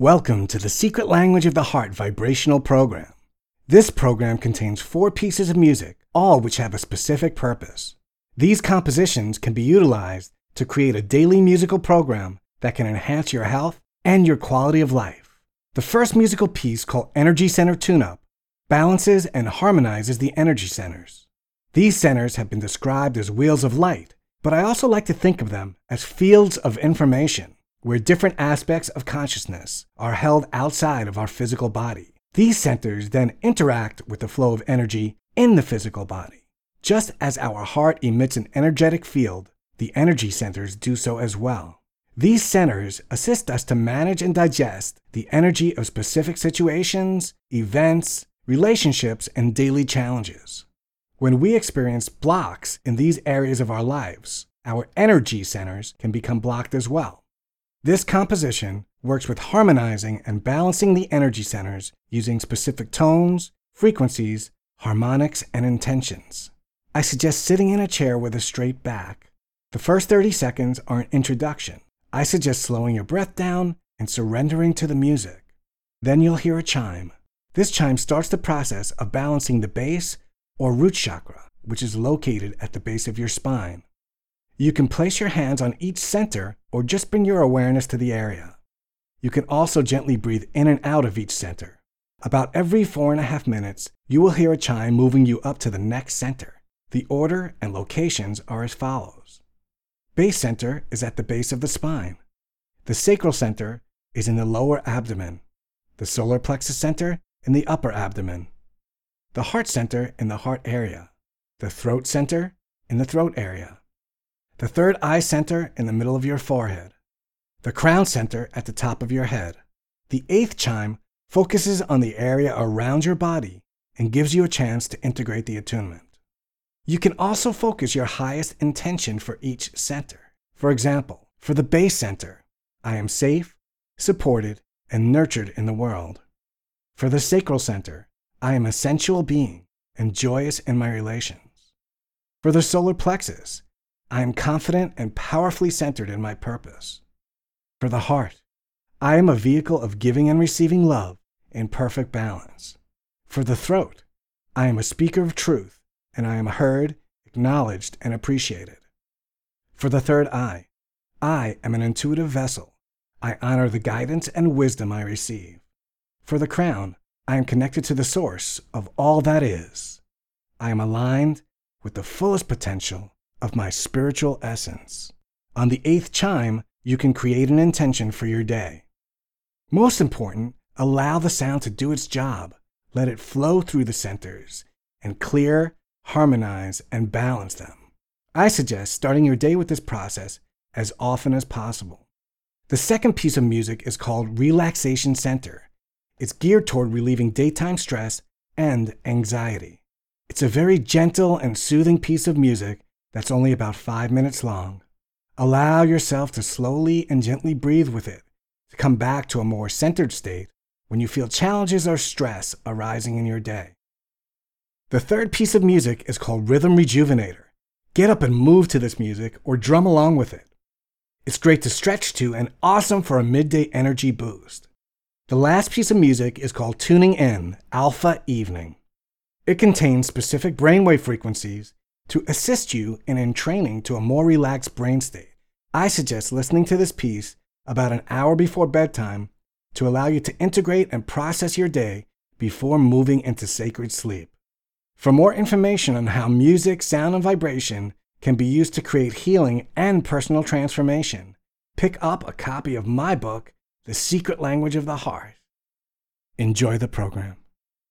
Welcome to the Secret Language of the Heart vibrational program. This program contains 4 pieces of music, all which have a specific purpose. These compositions can be utilized to create a daily musical program that can enhance your health and your quality of life. The first musical piece, called Energy Center Tune-Up, balances and harmonizes the energy centers. These centers have been described as wheels of light, but I also like to think of them as fields of information, where different aspects of consciousness are held outside of our physical body. These centers then interact with the flow of energy in the physical body. Just as our heart emits an energetic field, the energy centers do so as well. These centers assist us to manage and digest the energy of specific situations, events, relationships, and daily challenges. When we experience blocks in these areas of our lives, our energy centers can become blocked as well. This composition works with harmonizing and balancing the energy centers using specific tones, frequencies, harmonics, and intentions. I suggest sitting in a chair with a straight back. The first 30 seconds are an introduction. I suggest slowing your breath down and surrendering to the music. Then you'll hear a chime. This chime starts the process of balancing the base or root chakra, which is located at the base of your spine. You can place your hands on each center or just bring your awareness to the area. You can also gently breathe in and out of each center. About every 4.5 minutes, you will hear a chime moving you up to the next center. The order and locations are as follows. Base center is at the base of the spine. The sacral center is in the lower abdomen. The solar plexus center in the upper abdomen. The heart center in the heart area. The throat center in the throat area. The third eye center in the middle of your forehead. The crown center at the top of your head. The 8th chime focuses on the area around your body and gives you a chance to integrate the attunement. You can also focus your highest intention for each center. For example, for the base center, I am safe, supported, and nurtured in the world. For the sacral center, I am a sensual being and joyous in my relations. For the solar plexus, I am confident and powerfully centered in my purpose. For the heart, I am a vehicle of giving and receiving love in perfect balance. For the throat, I am a speaker of truth, and I am heard, acknowledged, and appreciated. For the third eye, I am an intuitive vessel. I honor the guidance and wisdom I receive. For the crown, I am connected to the source of all that is. I am aligned with the fullest potential of my spiritual essence. On the 8th chime, you can create an intention for your day. Most important, allow the sound to do its job. Let it flow through the centers and clear, harmonize, and balance them. I suggest starting your day with this process as often as possible. The second piece of music is called Relaxation Center. It's geared toward relieving daytime stress and anxiety. It's a very gentle and soothing piece of music that's only about 5 minutes long. Allow yourself to slowly and gently breathe with it to come back to a more centered state when you feel challenges or stress arising in your day. The third piece of music is called Rhythm Rejuvenator. Get up and move to this music or drum along with it. It's great to stretch to and awesome for a midday energy boost. The last piece of music is called Tuning In, Alpha Evening. It contains specific brainwave frequencies to assist you in entraining to a more relaxed brain state. I suggest listening to this piece about an hour before bedtime to allow you to integrate and process your day before moving into sacred sleep. For more information on how music, sound, and vibration can be used to create healing and personal transformation, pick up a copy of my book, The Secret Language of the Heart. Enjoy the program.